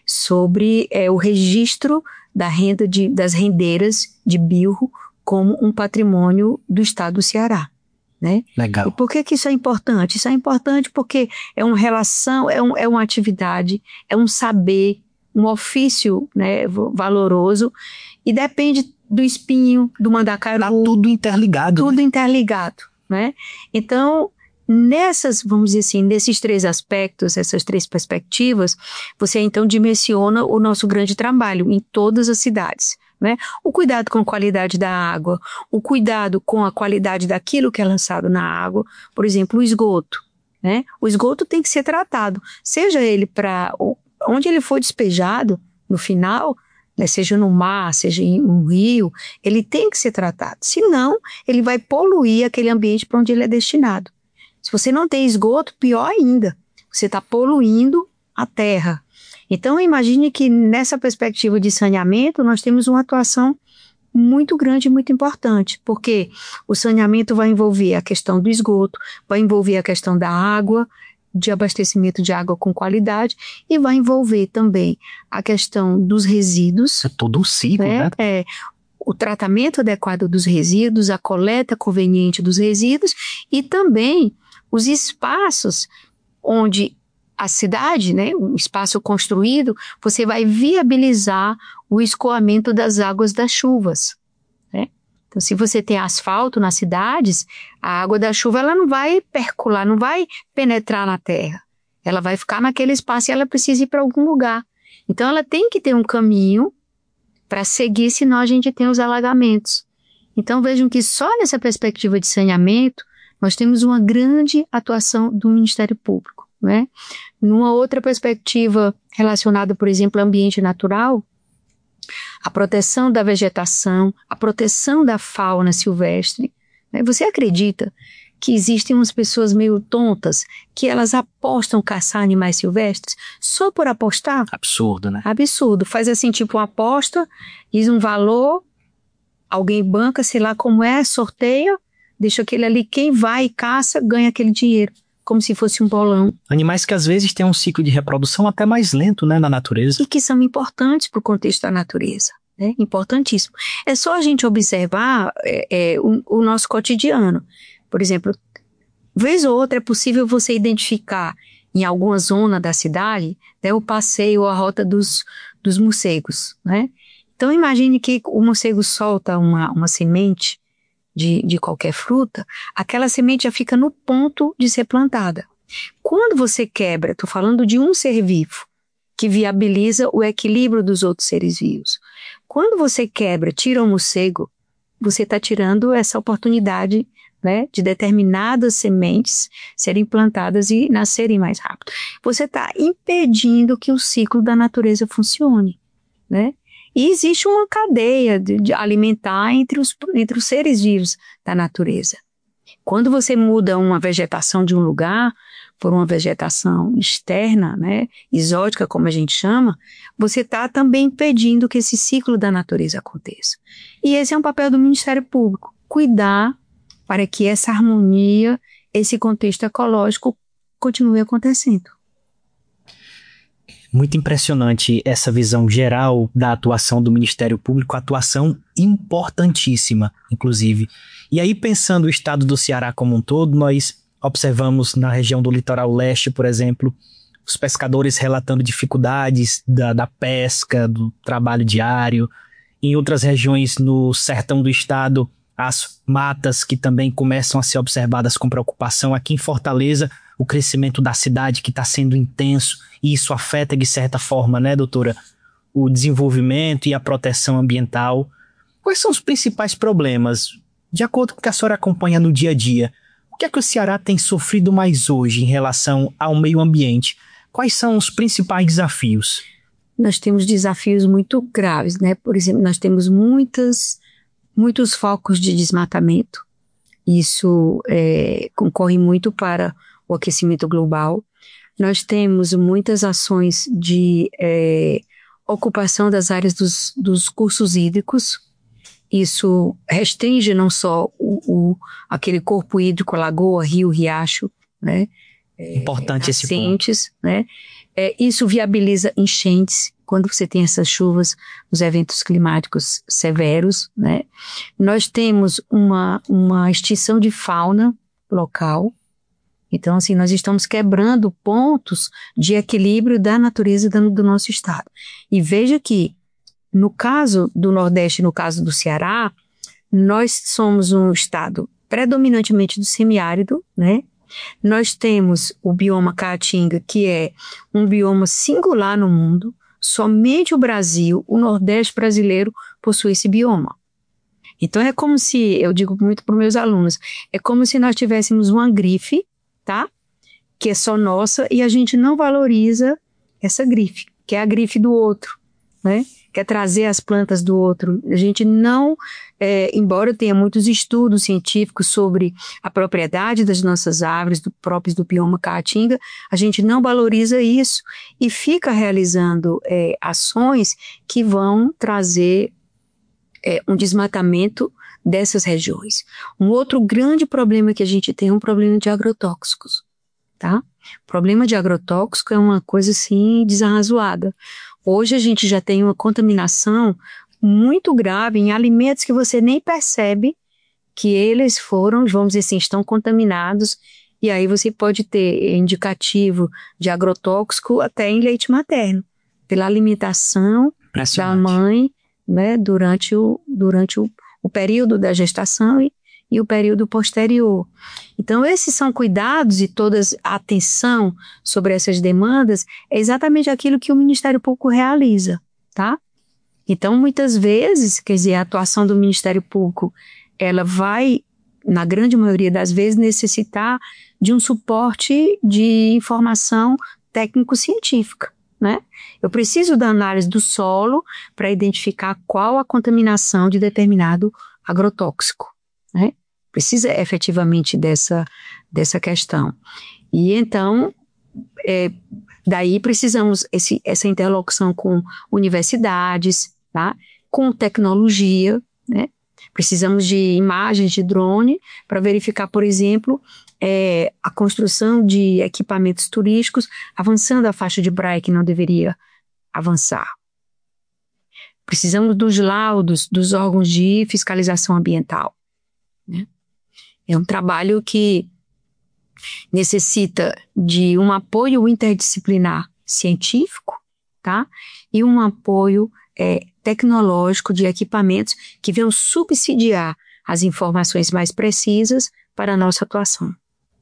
Speaker 13: sobre é, o registro da renda de, das rendeiras de Bilro como um patrimônio do estado do Ceará, né?
Speaker 2: Legal.
Speaker 13: E por que que isso é importante? Isso é importante porque é uma relação, é, um, é uma atividade, é um saber, um ofício, né, valoroso, e depende do espinho, do mandacaru.
Speaker 2: Tá tudo interligado.
Speaker 13: Tudo
Speaker 2: né?
Speaker 13: interligado, né? Então, nessas, vamos dizer assim, nesses três aspectos, essas três perspectivas, você então dimensiona o nosso grande trabalho em todas as cidades, né? O cuidado com a qualidade da água, o cuidado com a qualidade daquilo que é lançado na água, por exemplo, o esgoto, né? O esgoto tem que ser tratado, seja ele para onde ele for despejado no final, né, seja no mar, seja em um rio, ele tem que ser tratado, senão ele vai poluir aquele ambiente para onde ele é destinado. Se você não tem esgoto, pior ainda, você está poluindo a terra. Então, imagine que nessa perspectiva de saneamento, nós temos uma atuação muito grande e muito importante, porque o saneamento vai envolver a questão do esgoto, vai envolver a questão da água, de abastecimento de água com qualidade, e vai envolver também a questão dos resíduos.
Speaker 2: É todo um ciclo, né? né?
Speaker 13: É, o tratamento adequado dos resíduos, a coleta conveniente dos resíduos e também os espaços onde a cidade, né, um espaço construído, você vai viabilizar o escoamento das águas das chuvas, né? Então, se você tem asfalto nas cidades, a água da chuva ela não vai percolar, não vai penetrar na terra. Ela vai ficar naquele espaço e ela precisa ir para algum lugar. Então, ela tem que ter um caminho para seguir, senão a gente tem os alagamentos. Então, vejam que só nessa perspectiva de saneamento, nós temos uma grande atuação do Ministério Público, né? Numa outra perspectiva relacionada, por exemplo, ao ambiente natural, a proteção da vegetação, a proteção da fauna silvestre, né? Você acredita que existem umas pessoas meio tontas que elas apostam caçar animais silvestres só por apostar?
Speaker 2: Absurdo, né?
Speaker 13: Absurdo. Faz assim, tipo uma aposta, diz um valor, alguém banca, sei lá como é, sorteia, deixa aquele ali, quem vai e caça, ganha aquele dinheiro, como se fosse um bolão.
Speaker 2: Animais que às vezes têm um ciclo de reprodução até mais lento, né, na natureza.
Speaker 13: E que são importantes para o contexto da natureza. Né? Importantíssimo. É só a gente observar é, é, o, o nosso cotidiano. Por exemplo, vez ou outra é possível você identificar em alguma zona da cidade, né, o passeio ou a rota dos, dos morcegos, né? Então imagine que o morcego solta uma, uma semente de, de qualquer fruta, aquela semente já fica no ponto de ser plantada. Quando você quebra, estou falando de um ser vivo, que viabiliza o equilíbrio dos outros seres vivos. Quando você quebra, tira o morcego, você está tirando essa oportunidade, né, de determinadas sementes serem plantadas e nascerem mais rápido. Você está impedindo que o ciclo da natureza funcione, né? E existe uma cadeia de, de alimentar entre os, entre os seres vivos da natureza. Quando você muda uma vegetação de um lugar por uma vegetação externa, né, exótica, como a gente chama, você está também impedindo que esse ciclo da natureza aconteça. E esse é um papel do Ministério Público, cuidar para que essa harmonia, esse contexto ecológico continue acontecendo.
Speaker 2: Muito impressionante essa visão geral da atuação do Ministério Público, atuação importantíssima, inclusive. E aí, pensando o estado do Ceará como um todo, nós observamos na região do litoral leste, por exemplo, os pescadores relatando dificuldades da, da pesca, do trabalho diário. Em outras regiões no sertão do estado, as matas que também começam a ser observadas com preocupação. Aqui em Fortaleza, o crescimento da cidade que está sendo intenso, e isso afeta de certa forma, né, doutora, o desenvolvimento e a proteção ambiental. Quais são os principais problemas? De acordo com o que a senhora acompanha no dia a dia, o que é que o Ceará tem sofrido mais hoje em relação ao meio ambiente? Quais são os principais desafios?
Speaker 13: Nós temos desafios muito graves, né? Por exemplo, nós temos muitas, muitos focos de desmatamento. Isso é, concorre muito para o aquecimento global. Nós temos muitas ações de é, ocupação das áreas dos, dos cursos hídricos. Isso restringe não só o, o, aquele corpo hídrico, lagoa, rio, riacho, né?
Speaker 2: Importante
Speaker 13: é,
Speaker 2: esse ponto.
Speaker 13: Né? É, isso viabiliza enchentes, quando você tem essas chuvas, os eventos climáticos severos, né? Nós temos uma, uma extinção de fauna local. Então, assim, nós estamos quebrando pontos de equilíbrio da natureza do, do nosso estado. E veja que, no caso do Nordeste, no caso do Ceará, nós somos um estado predominantemente do semiárido, né? Nós temos o bioma Caatinga, que é um bioma singular no mundo. Somente o Brasil, o Nordeste brasileiro, possui esse bioma. Então é como se, eu digo muito para os meus alunos, é como se nós tivéssemos uma grife, tá? Que é só nossa, e a gente não valoriza essa grife, que é a grife do outro, né? Quer trazer as plantas do outro. A gente não, é, embora tenha muitos estudos científicos sobre a propriedade das nossas árvores, do, próprios do bioma Caatinga, a gente não valoriza isso e fica realizando é, ações que vão trazer é, um desmatamento dessas regiões. Um outro grande problema que a gente tem é um problema de agrotóxicos, tá? O problema de agrotóxico é uma coisa assim desarrazoada. Hoje a gente já tem uma contaminação muito grave em alimentos que você nem percebe que eles foram, vamos dizer assim, estão contaminados, e aí você pode ter indicativo de agrotóxico até em leite materno, pela alimentação da mãe, né, durante o, durante o, o período da gestação e, e o período posterior. Então esses são cuidados e toda a atenção sobre essas demandas é exatamente aquilo que o Ministério Público realiza, tá? Então muitas vezes, quer dizer, a atuação do Ministério Público, ela vai, na grande maioria das vezes, necessitar de um suporte de informação técnico-científica, né? Eu preciso da análise do solo para identificar qual a contaminação de determinado agrotóxico, né? precisa efetivamente dessa, dessa questão. E então, é, daí precisamos esse, essa interlocução com universidades, tá? Com tecnologia, né? Precisamos de imagens de drone para verificar, por exemplo, é, a construção de equipamentos turísticos avançando a faixa de Braille que não deveria avançar. Precisamos dos laudos dos órgãos de fiscalização ambiental, né? É um trabalho que necessita de um apoio interdisciplinar científico, tá? E um apoio é, tecnológico de equipamentos que venham subsidiar as informações mais precisas para a nossa atuação.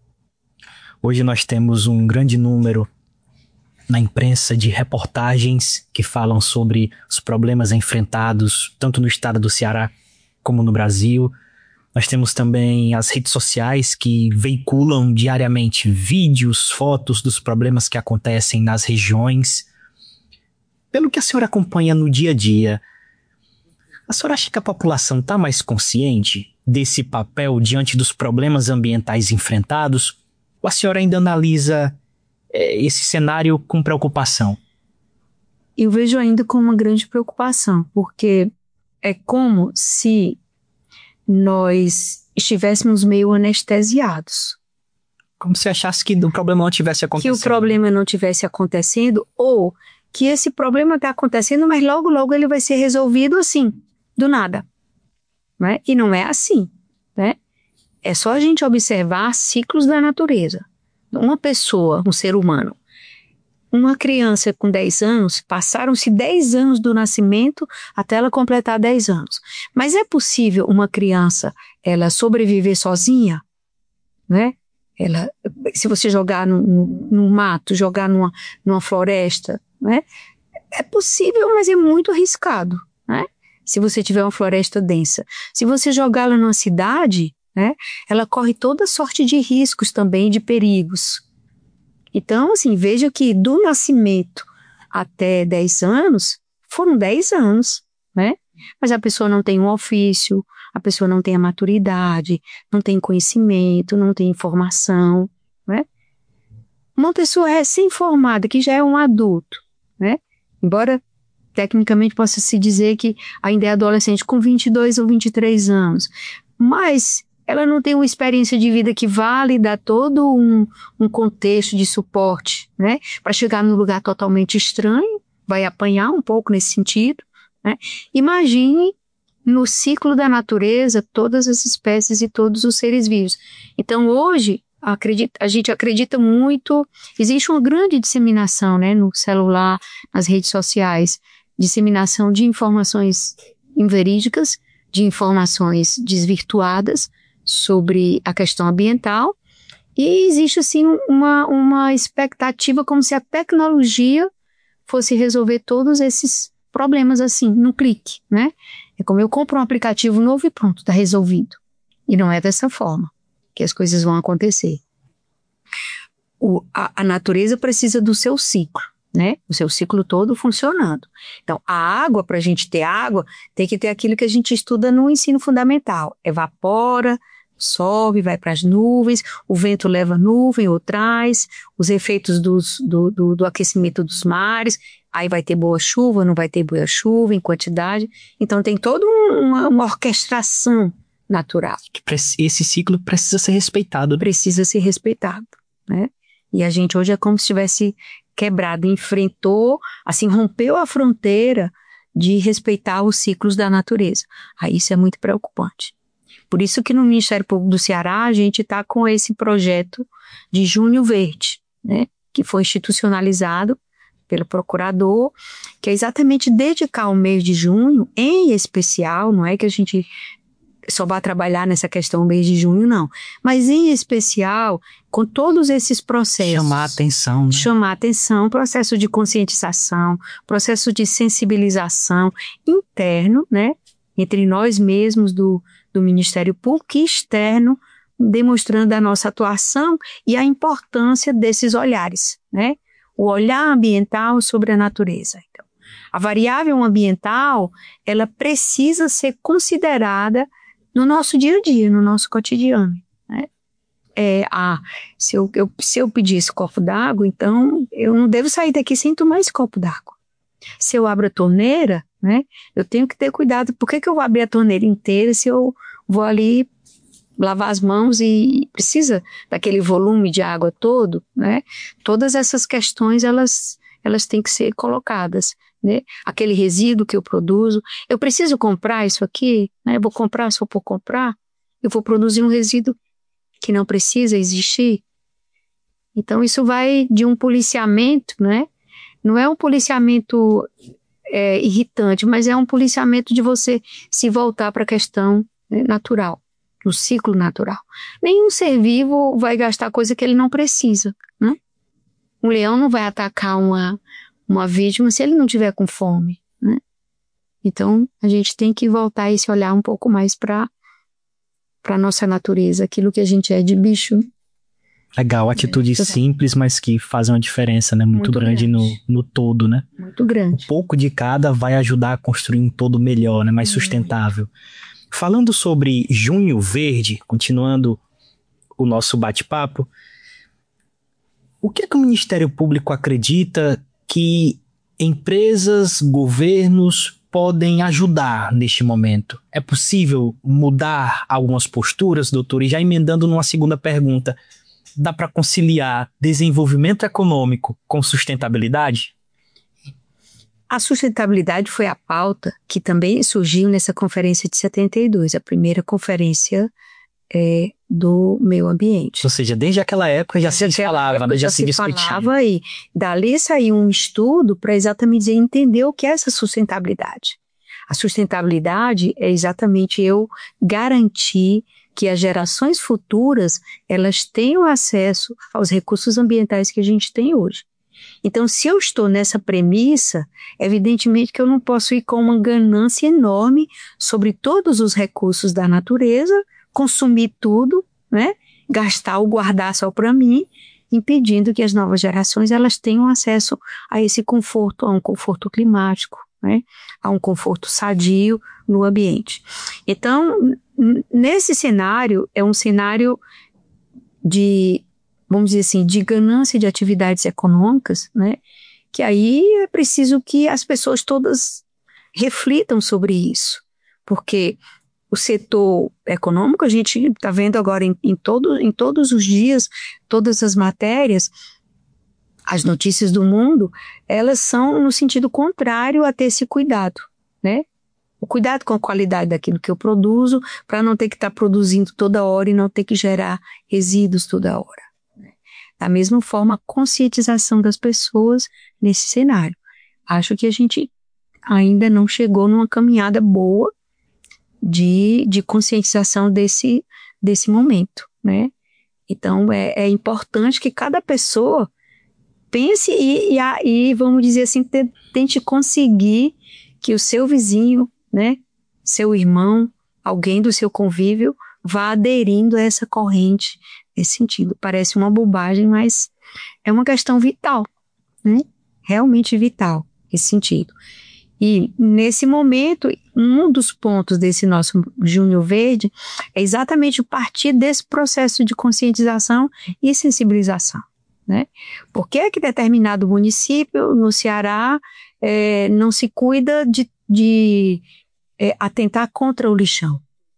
Speaker 2: Hoje nós temos um grande número na imprensa de reportagens que falam sobre os problemas enfrentados tanto no estado do Ceará como no Brasil. Nós temos também as redes sociais que veiculam diariamente vídeos, fotos dos problemas que acontecem nas regiões. Pelo que a senhora acompanha no dia a dia, a senhora acha que a população está mais consciente desse papel diante dos problemas ambientais enfrentados? Ou a senhora ainda analisa é, esse cenário com preocupação?
Speaker 13: Eu vejo ainda com uma grande preocupação, porque é como se nós estivéssemos meio anestesiados.
Speaker 2: Como se achasse que o problema não tivesse acontecendo.
Speaker 13: Que o problema não tivesse acontecendo, ou que esse problema está acontecendo, mas logo, logo ele vai ser resolvido assim, do nada. Né? E não é assim, né? É só a gente observar ciclos da natureza. Uma pessoa, um ser humano, uma criança com dez anos, passaram-se dez anos do nascimento até ela completar dez anos. Mas é possível uma criança, ela sobreviver sozinha? Né? Ela, se você jogar no, no, no mato, jogar numa, numa floresta, né? É possível, mas é muito arriscado, né? Se você tiver uma floresta densa. Se você jogá-la numa cidade, né? Ela corre toda sorte de riscos também, de perigos. Então, assim, veja que do nascimento até dez anos, foram dez anos, né? Mas a pessoa não tem um ofício, a pessoa não tem a maturidade, não tem conhecimento, não tem informação, né? Uma pessoa recém-formada, que já é um adulto, né? Embora tecnicamente possa se dizer que ainda é adolescente com vinte e dois ou vinte e três anos, mas ela não tem uma experiência de vida que vale dar todo um, um contexto de suporte, né? Para chegar num lugar totalmente estranho, vai apanhar um pouco nesse sentido, né? Imagine no ciclo da natureza todas as espécies e todos os seres vivos. Então hoje acredita, a gente acredita muito, existe uma grande disseminação, né, no celular, nas redes sociais, disseminação de informações inverídicas, de informações desvirtuadas sobre a questão ambiental, e existe assim uma, uma expectativa como se a tecnologia fosse resolver todos esses problemas assim, num clique, né? É como eu compro um aplicativo novo e pronto, está resolvido. E não é dessa forma que as coisas vão acontecer. O, a, a natureza precisa do seu ciclo, né? O seu ciclo todo funcionando. Então, a água, para a gente ter água, tem que ter aquilo que a gente estuda no ensino fundamental. Evapora, sobe, vai para as nuvens, o vento leva a nuvem ou traz, os efeitos dos, do, do, do aquecimento dos mares, aí vai ter boa chuva, não vai ter boa chuva em quantidade. Então, tem toda uma, uma orquestração natural.
Speaker 2: Esse ciclo precisa ser respeitado.
Speaker 13: Precisa ser respeitado, né? E a gente hoje é como se tivesse quebrado, enfrentou, assim, rompeu a fronteira de respeitar os ciclos da natureza. Aí isso é muito preocupante. Por isso que no Ministério Público do Ceará a gente está com esse projeto de Junho Verde, né, que foi institucionalizado pelo procurador, que é exatamente dedicar o mês de junho, em especial, não é que a gente só vai trabalhar nessa questão do mês de junho, não, mas em especial com todos esses processos.
Speaker 2: Chamar a atenção. Né?
Speaker 13: Chamar a atenção, processo de conscientização, processo de sensibilização interno, né, entre nós mesmos do, do Ministério Público e externo, demonstrando a nossa atuação e a importância desses olhares, né, o olhar ambiental sobre a natureza. Então, a variável ambiental, ela precisa ser considerada no nosso dia a dia, no nosso cotidiano, né? É, ah, se eu, eu, se eu pedir esse copo d'água, então eu não devo sair daqui sem tomar esse copo d'água. Se eu abro a torneira, né, eu tenho que ter cuidado. Por que que eu vou abrir a torneira inteira se eu vou ali lavar as mãos e precisa daquele volume de água todo, né? Todas essas questões, elas, elas têm que ser colocadas, né? Aquele resíduo que eu produzo, eu preciso comprar isso aqui, né? Eu vou comprar, se eu for comprar, eu vou produzir um resíduo que não precisa existir. Então isso vai de um policiamento, né? Não é um policiamento é, irritante, mas é um policiamento de você se voltar para a questão, né, natural, no ciclo natural. Nenhum ser vivo vai gastar coisa que ele não precisa, né? Um leão não vai atacar uma, uma vítima se ele não tiver com fome, né? Então a gente tem que voltar e se olhar um pouco mais para para nossa natureza, aquilo que a gente é de bicho.
Speaker 2: Legal, atitudes é, simples, mas que fazem uma diferença, né? Muito, Muito grande, grande no, no todo, né?
Speaker 13: Muito grande.
Speaker 2: Um pouco de cada vai ajudar a construir um todo melhor, né? Mais Muito. sustentável. Falando sobre Junho Verde, continuando o nosso bate-papo, o que é que o Ministério Público acredita que empresas, governos podem ajudar neste momento? É possível mudar algumas posturas, doutor? E já emendando numa segunda pergunta, dá para conciliar desenvolvimento econômico com sustentabilidade?
Speaker 13: A sustentabilidade foi a pauta que também surgiu nessa conferência de setenta e dois, a primeira conferência é, do meio ambiente.
Speaker 2: Ou seja, desde aquela época já se falava, já, já se discutia.
Speaker 13: Falava e dali saiu um estudo para exatamente entender o que é essa sustentabilidade. A sustentabilidade é exatamente eu garantir que as gerações futuras, elas tenham acesso aos recursos ambientais que a gente tem hoje. Então, se eu estou nessa premissa, evidentemente que eu não posso ir com uma ganância enorme sobre todos os recursos da natureza, consumir tudo, né? Gastar ou guardar só para mim, impedindo que as novas gerações elas tenham acesso a esse conforto, a um conforto climático, né? A um conforto sadio no ambiente. Então, nesse cenário, é um cenário de, vamos dizer assim, de ganância de atividades econômicas, né? Que aí é preciso que as pessoas todas reflitam sobre isso, porque o setor econômico, a gente está vendo agora em, em, todo, em todos os dias, todas as matérias, as notícias do mundo, elas são no sentido contrário a ter esse cuidado, né? O cuidado com a qualidade daquilo que eu produzo, para não ter que estar tá produzindo toda hora e não ter que gerar resíduos toda hora. Né? Da mesma forma, a conscientização das pessoas nesse cenário. Acho que a gente ainda não chegou numa caminhada boa de, de conscientização desse, desse momento, né? Então, é, é importante que cada pessoa pense e, e, e vamos dizer assim, tente conseguir que o seu vizinho, né, seu irmão, alguém do seu convívio, vá aderindo a essa corrente nesse sentido. Parece uma bobagem, mas é uma questão vital, né? Realmente vital, esse sentido. E, nesse momento, um dos pontos desse nosso Junho Verde é exatamente o partir desse processo de conscientização e sensibilização, né? Por que é que determinado município no Ceará é, não se cuida de, de é, atentar contra o lixão?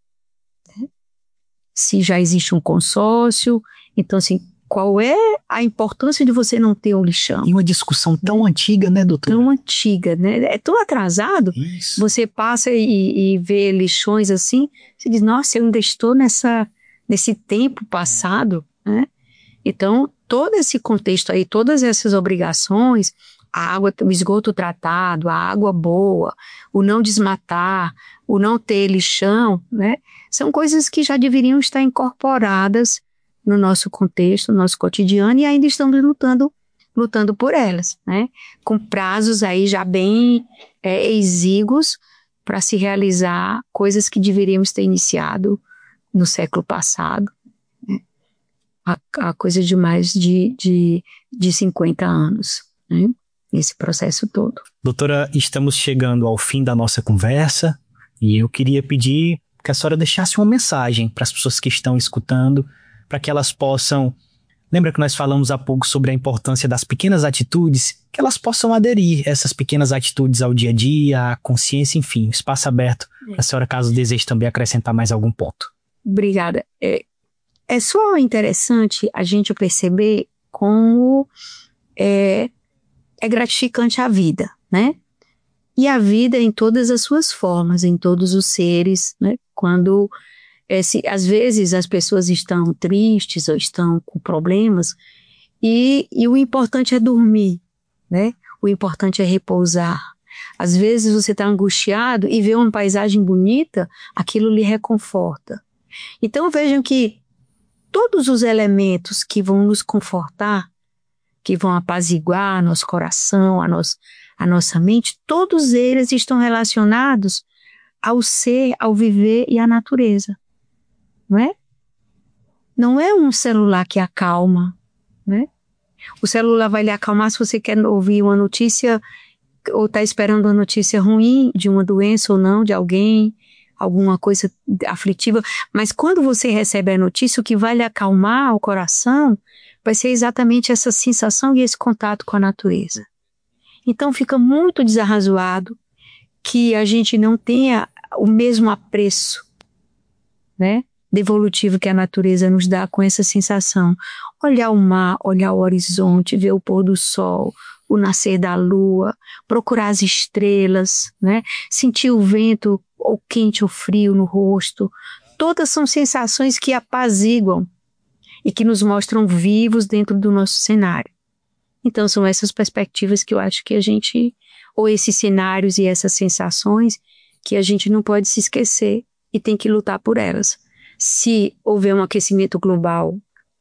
Speaker 13: Né? Se já existe um consórcio, então, assim, qual é a importância de você não ter o lixão?
Speaker 2: E uma discussão tão antiga, né, doutor?
Speaker 13: Tão antiga, né? É tão atrasado.
Speaker 2: Isso.
Speaker 13: Você passa e, e vê lixões assim, você diz, nossa, eu ainda estou nessa, nesse tempo passado, né? Então, todo esse contexto aí, todas essas obrigações, a água, o esgoto tratado, a água boa, o não desmatar, o não ter lixão, né? São coisas que já deveriam estar incorporadas no nosso contexto, no nosso cotidiano, e ainda estamos lutando, lutando por elas, né? Com prazos aí já bem é, exíguos para se realizar coisas que deveríamos ter iniciado no século passado, né? a, a coisa de mais de, de, de cinquenta anos, né? Esse processo todo.
Speaker 2: Doutora, estamos chegando ao fim da nossa conversa e eu queria pedir que a senhora deixasse uma mensagem para as pessoas que estão escutando, para que elas possam... Lembra que nós falamos há pouco sobre a importância das pequenas atitudes? Que elas possam aderir a essas pequenas atitudes ao dia a dia, à consciência, enfim, espaço aberto para a senhora, caso deseje também acrescentar mais algum ponto.
Speaker 13: Obrigada. É, é só interessante a gente perceber como é, é gratificante a vida, né? E a vida em todas as suas formas, em todos os seres, né? Quando... É, se, às vezes as pessoas estão tristes ou estão com problemas e, e o importante é dormir, né? O importante é repousar. Às vezes você está angustiado e vê uma paisagem bonita, aquilo lhe reconforta. Então vejam que todos os elementos que vão nos confortar, que vão apaziguar nosso coração, a, nos, a nossa mente, todos eles estão relacionados ao ser, ao viver e à natureza. Não é? Não é um celular que acalma, né? O celular vai lhe acalmar se você quer ouvir uma notícia ou está esperando uma notícia ruim de uma doença ou não, de alguém, alguma coisa aflitiva. Mas quando você recebe a notícia, o que vai lhe acalmar o coração vai ser exatamente essa sensação e esse contato com a natureza. Então fica muito desarrazoado que a gente não tenha o mesmo apreço, né? Devolutivo que a natureza nos dá com essa sensação. Olhar o mar, olhar o horizonte, ver o pôr do sol, o nascer da lua, procurar as estrelas, né? Sentir o vento, ou quente ou frio no rosto. Todas são sensações que apaziguam e que nos mostram vivos dentro do nosso cenário. Então são essas perspectivas que eu acho que a gente, ou esses cenários e essas sensações, que a gente não pode se esquecer e tem que lutar por elas. Se houver um aquecimento global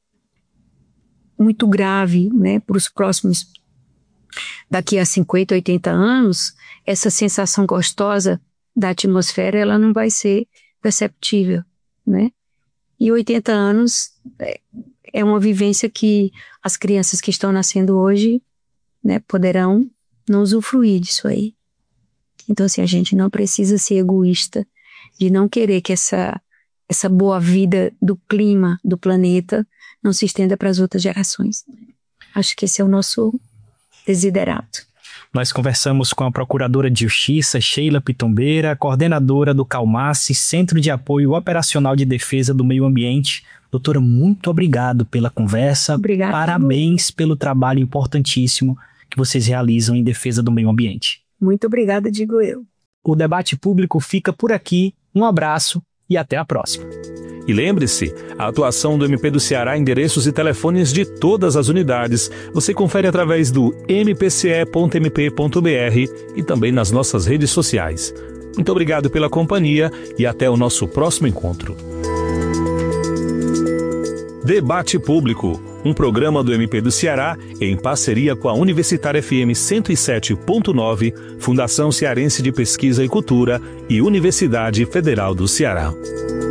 Speaker 13: muito grave, né, para os próximos, daqui a cinquenta, oitenta anos, essa sensação gostosa da atmosfera, ela não vai ser perceptível, né? E oitenta anos é, é uma vivência que as crianças que estão nascendo hoje, né, poderão não usufruir disso aí. Então, assim, a gente não precisa ser egoísta de não querer que essa essa boa vida do clima, do planeta, não se estenda para as outras gerações. Acho que esse é o nosso desiderato.
Speaker 2: Nós conversamos com a Procuradora de Justiça, Sheila Pitombeira, coordenadora do CALMACE, Centro de Apoio Operacional de Defesa do Meio Ambiente. Doutora, muito obrigado pela conversa.
Speaker 13: Obrigada.
Speaker 2: Parabéns pelo trabalho importantíssimo que vocês realizam em defesa do meio ambiente.
Speaker 13: Muito obrigada, digo eu.
Speaker 2: O debate público fica por aqui. Um abraço e até a próxima.
Speaker 1: E lembre-se, a atuação do M P do Ceará, endereços e telefones de todas as unidades, você confere através do m p c e ponto m p ponto b r e também nas nossas redes sociais. Muito obrigado pela companhia e até o nosso próximo encontro. Debate Público, um programa do M P do Ceará em parceria com a Universitária F M cento e sete ponto nove, Fundação Cearense de Pesquisa e Cultura e Universidade Federal do Ceará.